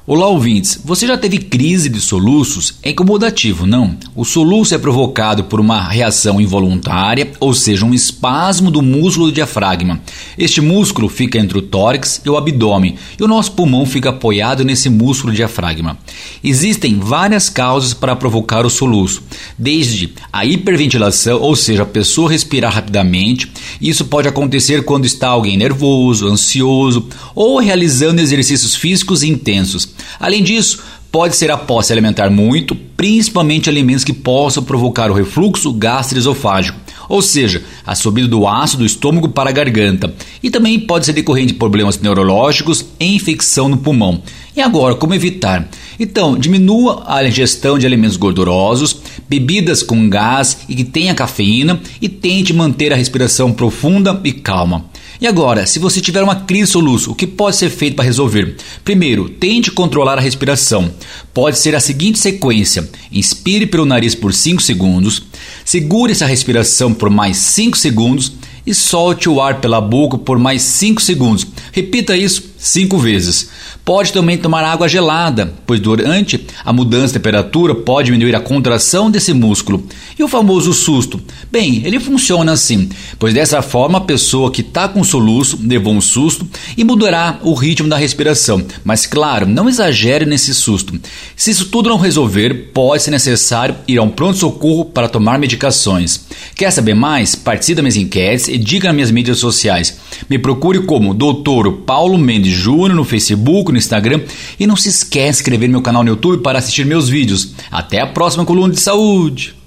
Olá, ouvintes. Você já teve crise de soluços? É incomodativo, não? O soluço é provocado por uma reação involuntária, ou seja, um espasmo do músculo do diafragma. Este músculo fica entre o tórax e o abdômen, e o nosso pulmão fica apoiado nesse músculo diafragma. Existem várias causas para provocar o soluço, desde a hiperventilação, ou seja, a pessoa respirar rapidamente. Isso pode acontecer quando está alguém nervoso, ansioso ou realizando exercícios físicos intensos. Além disso, pode ser após se alimentar muito, principalmente alimentos que possam provocar o refluxo gastroesofágico, ou seja, a subida do ácido do estômago para a garganta. E também pode ser decorrente de problemas neurológicos e infecção no pulmão. E agora, como evitar? Então, diminua a ingestão de alimentos gordurosos, bebidas com gás e que tenha cafeína e tente manter a respiração profunda e calma. E agora, se você tiver uma crise de soluço, o que pode ser feito para resolver? Primeiro, tente controlar a respiração. Pode ser a seguinte sequência: inspire pelo nariz por 5 segundos, segure essa respiração por mais 5 segundos e solte o ar pela boca por mais 5 segundos. Repita isso 5 vezes. Pode também tomar água gelada, pois durante a mudança de temperatura pode diminuir a contração desse músculo. E o famoso susto? Bem, ele funciona assim, pois dessa forma a pessoa que está com soluço levou um susto e mudará o ritmo da respiração. Mas claro, não exagere nesse susto. Se isso tudo não resolver, pode ser necessário ir a um pronto-socorro para tomar medicações. Quer saber mais? Participe das minhas enquetes e diga nas minhas mídias sociais. Me procure como Dr. Paulo Mendes Júnior no Facebook, no Instagram, e não se esquece de se inscrever no meu canal no YouTube para assistir meus vídeos. Até a próxima coluna de saúde!